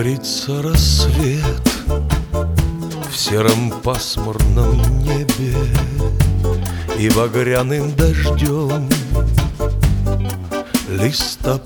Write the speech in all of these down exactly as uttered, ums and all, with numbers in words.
Искрится рассвет в сером пасмурном небе, и багряным дождем листопад.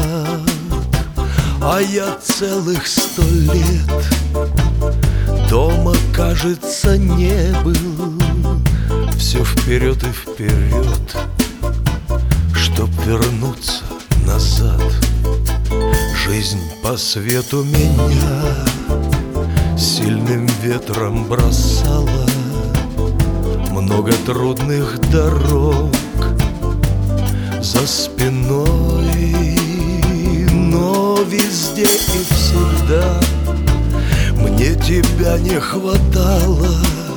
А я целых сто лет дома, кажется, не был. Все вперед и вперед, чтоб вернуться назад. Жизнь по свету меня сильным ветром бросала, много трудных дорог за спиной, но везде и всегда мне тебя не хватало.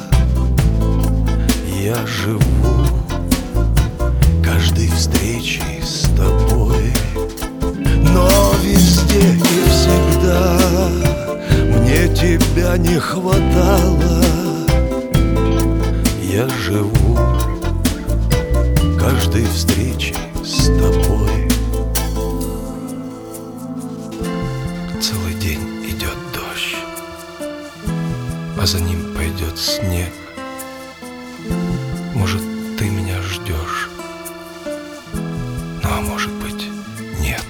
Я живу каждой встречей с тобой, но везде и всегда мне тебя не хватало. Я живу каждой встречей с тобой. Целый день идет дождь, а за ним пойдет снег. Может, ты меня ждешь, ну а может быть, нет.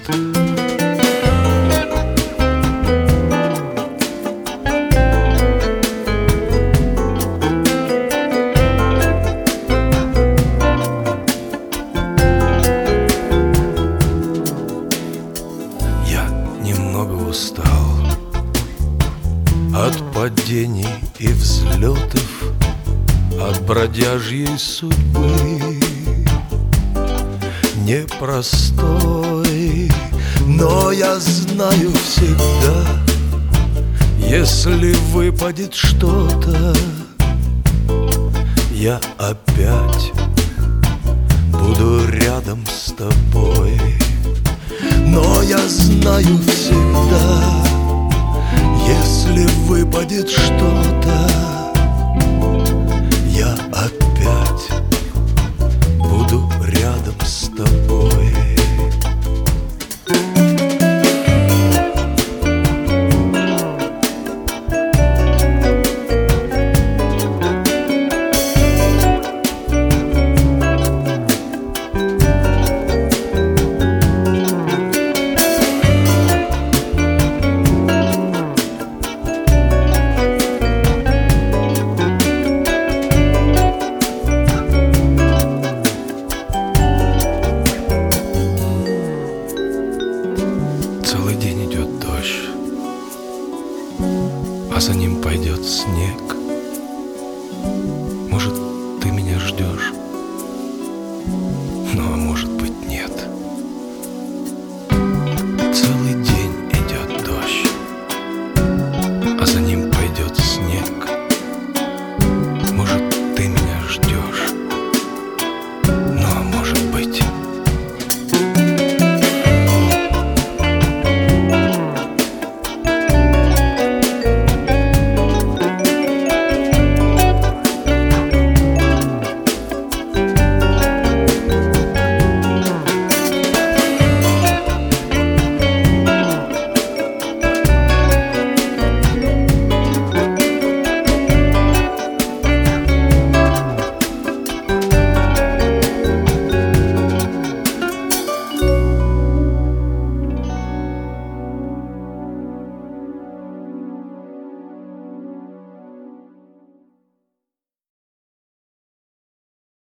Устал от падений и взлетов, от бродяжьей судьбы непростой. Но я знаю всегда, если выпадет что-то, я опять буду рядом с тобой. Но я знаю всегда, если выпадет что-то,